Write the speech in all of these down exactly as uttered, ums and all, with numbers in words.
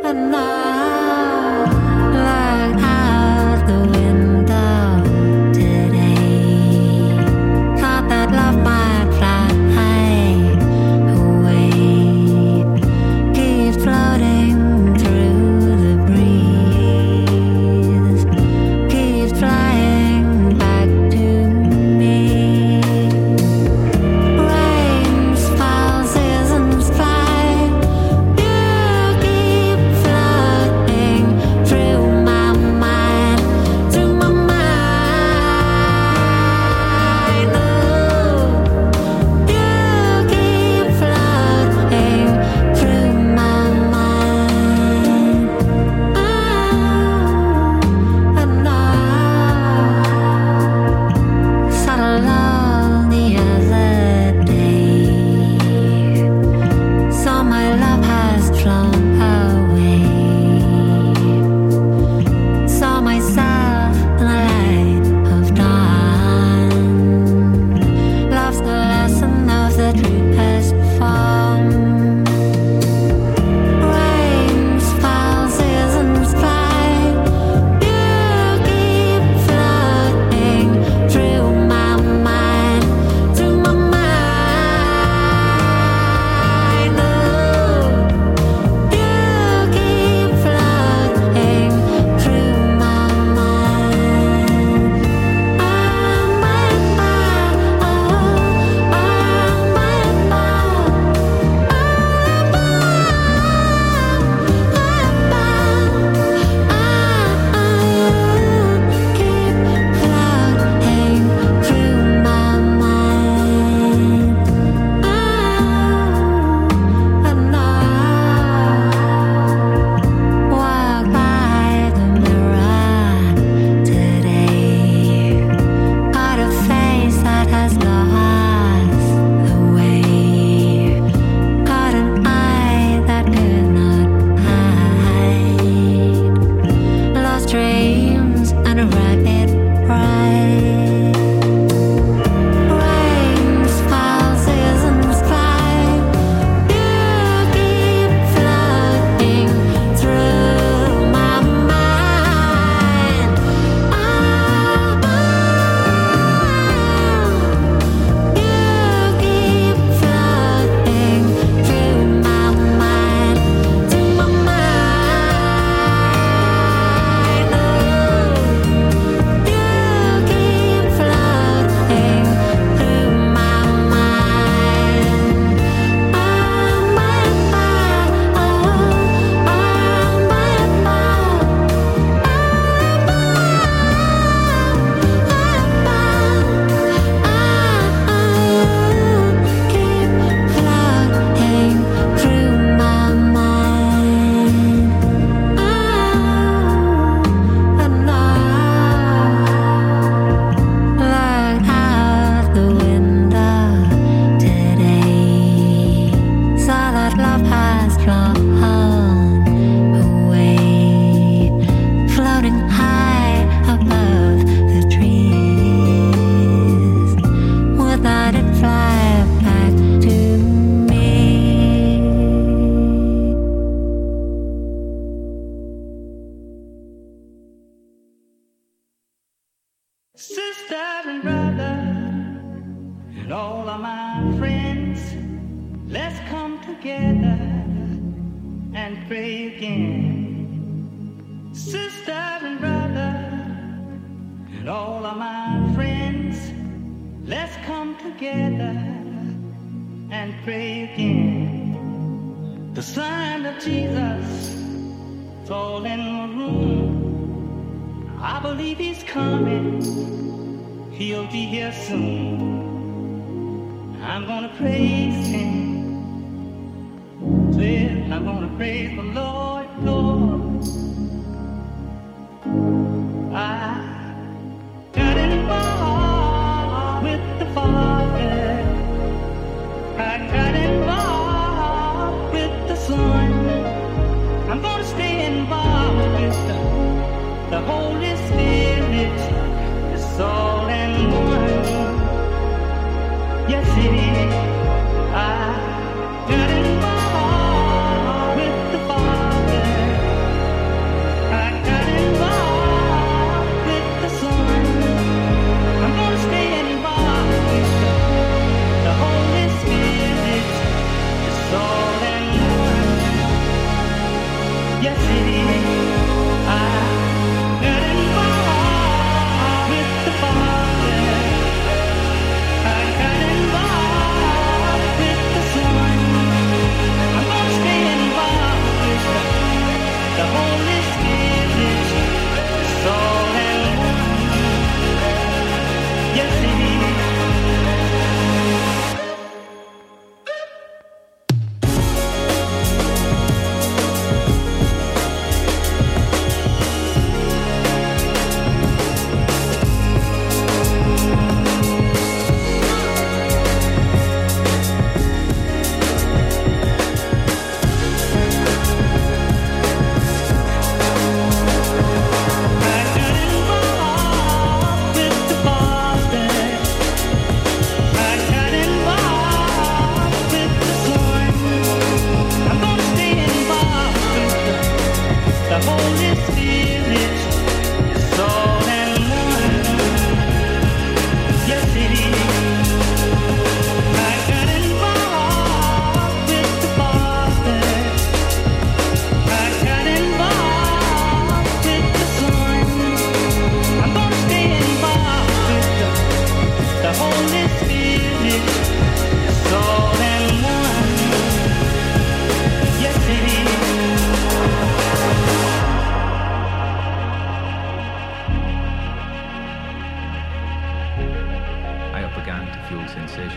I got involved with the Father.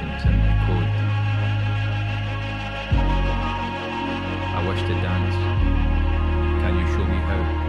patience and they could. I wish to dance. Can you show me how?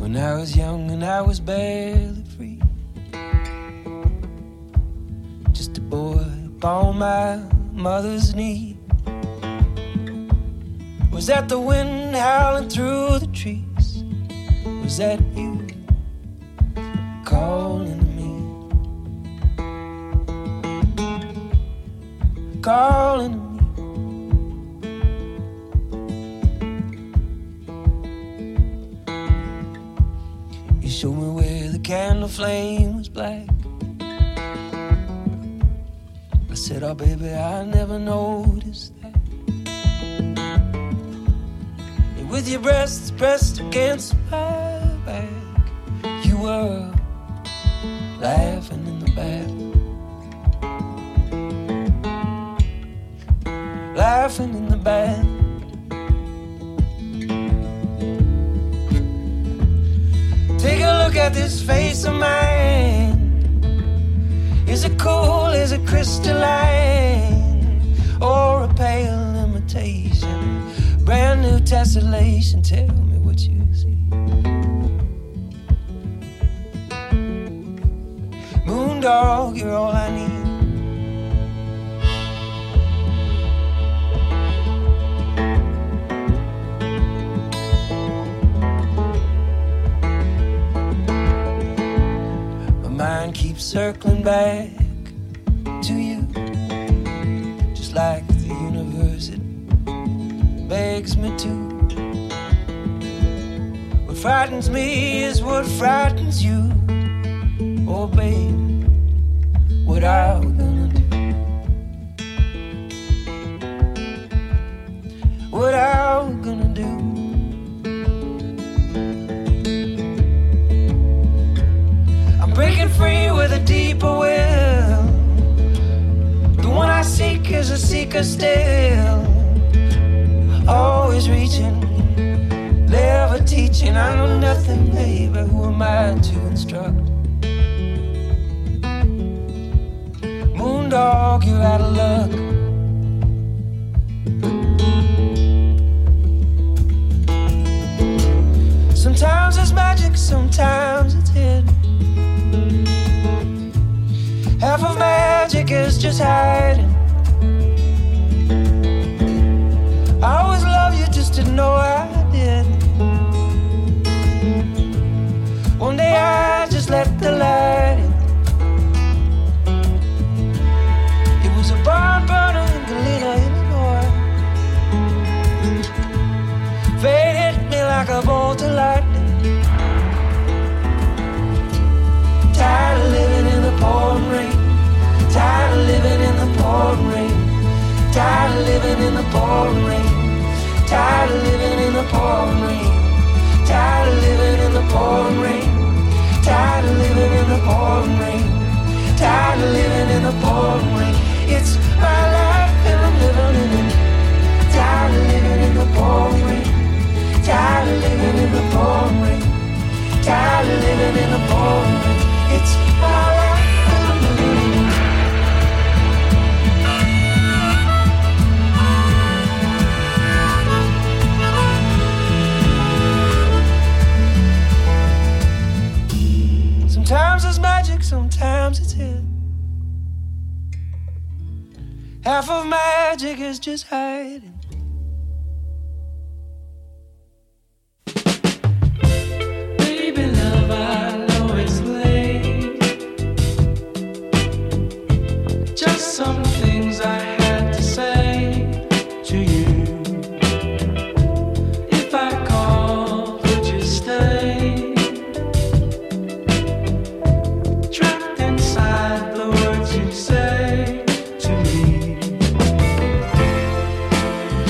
When I was young and I was barely free, just a boy upon my mother's knee. Was that the wind howling through the trees? Was that you calling to me? Calling to me. You showed me where the candle flame was black. I said, oh baby, I never noticed that. And with your breasts pressed against my back, you were laughing in the back. Laughing in the back. Take a look at this face of mine. Is it cool, is it crystalline, or a pale imitation? Brand new tessellation, tell me what you see. Moondog, you're all I need. Mind keeps circling back to you, just like the universe, it begs me to. What frightens me is what frightens you. Oh babe, what are we gonna do? What are we gonna do? Breaking free with a deeper will. The one I seek is a seeker still. Always reaching, never teaching. I know nothing, baby. Who am I to instruct? Moondog, you're out of luck. Sometimes it's magic, sometimes it's hidden. Half of magic is just hiding. I always loved you, just didn't know I did. One day I just let the light in. It was a barn burner in Galena, Illinois. Fate hit me like a bolt of lightning. Tired of living in the pouring rain. Tired of living in the pouring rain. Tired of living in the pouring rain. Tired of living in the pouring rain. Tired of living in the pouring rain. Tired of living in the pouring rain. Tired of living in the pouring rain. It's my life and I'm living in it. Tired of living in the pouring rain. Tired of living in the pouring rain. Tired of living in the pouring rain. It's my life and I'm living in it. Sometimes it's magic, sometimes it's hidden. Half of magic is just hiding. Baby love, I know it's late. Just some things I had to say to you. If I call, would you stay? Trapped inside the words you say to me.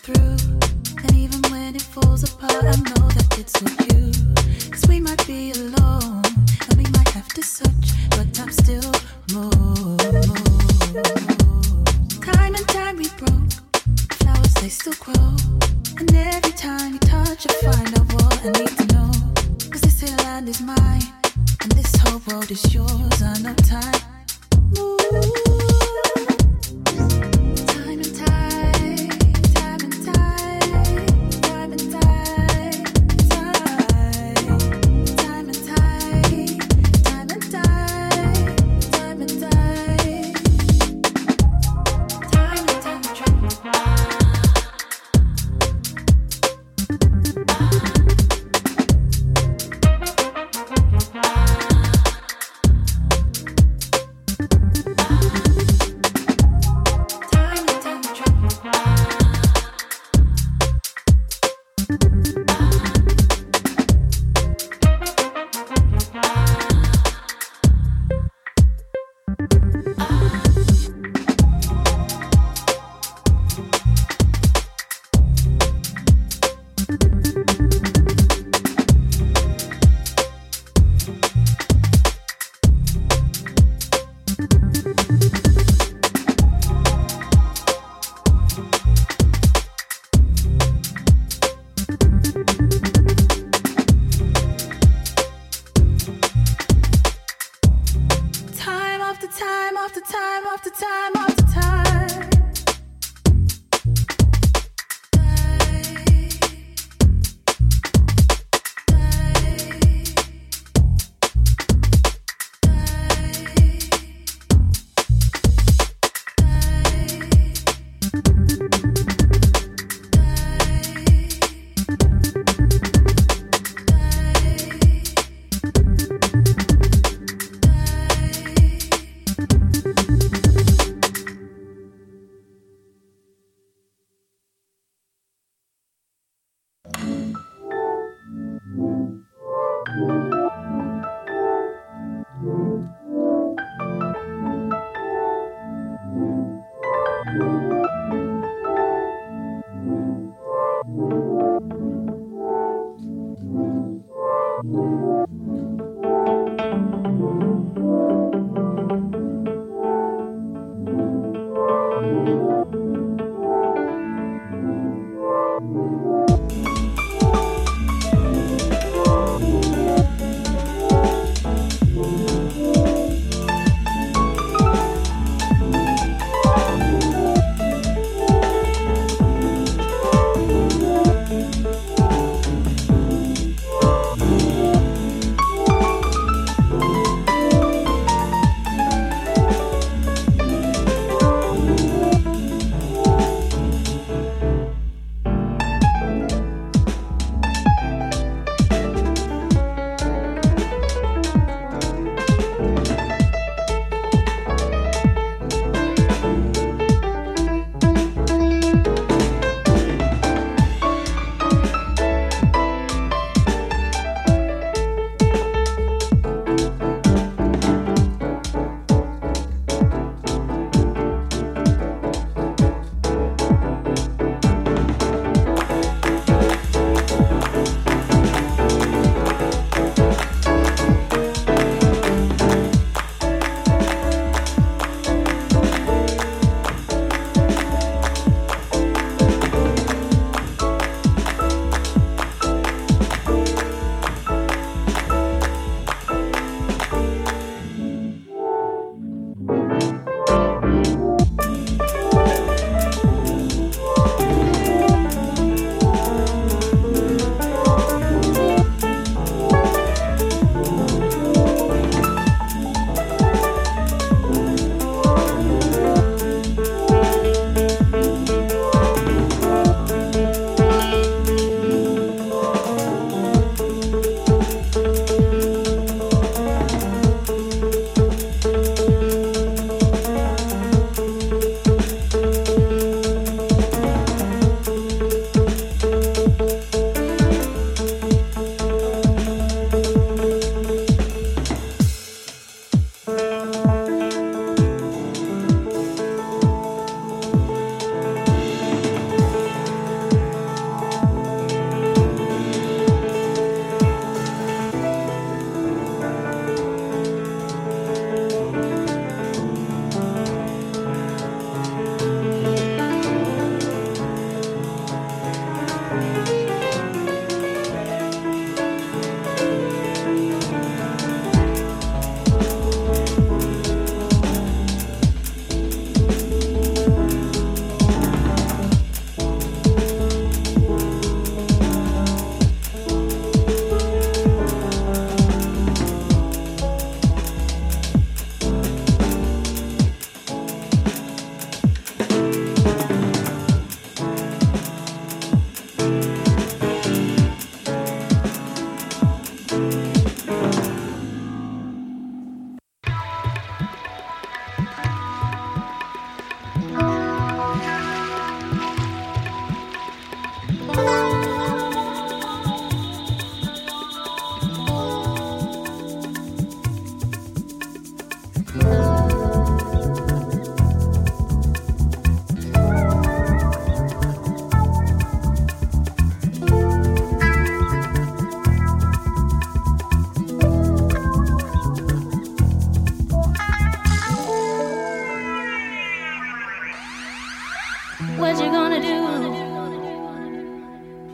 through. And even when it falls apart, I know that it's with you. Cause we might be alone, and we might have to search, but I'm still more. Time and time we broke, flowers they still grow. And every time you touch, I find out what I need to know. Cause this here land is mine, and this whole world is yours. I know time moves. Time and time, time and time, time and time, time, time and time, time and time, time and time, time and time, time.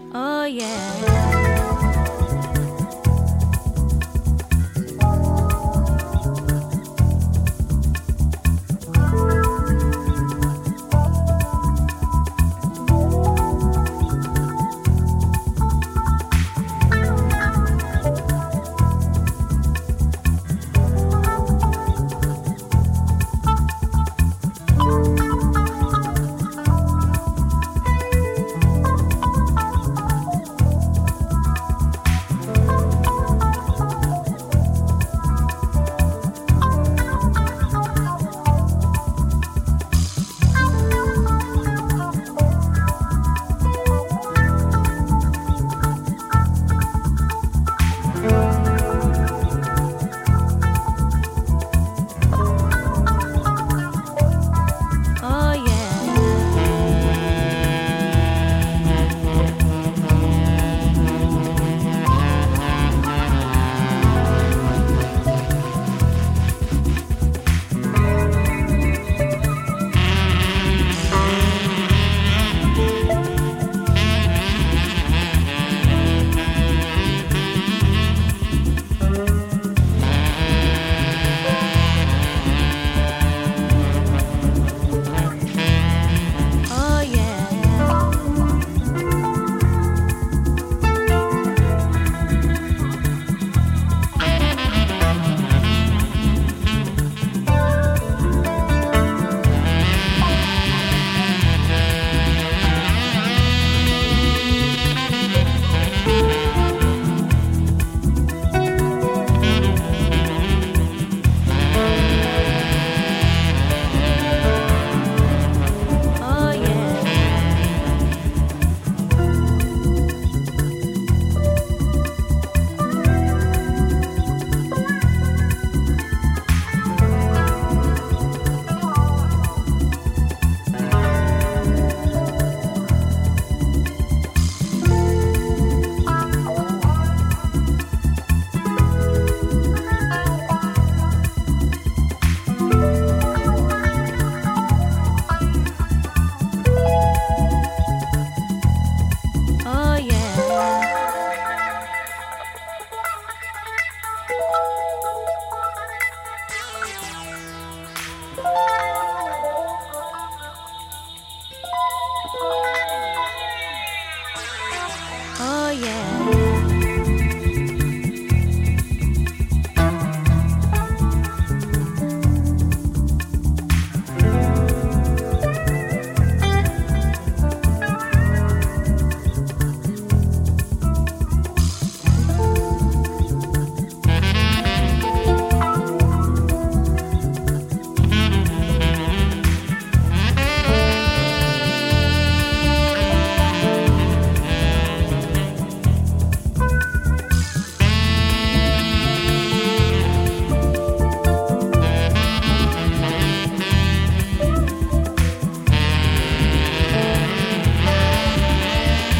Oh yeah. Oh yeah.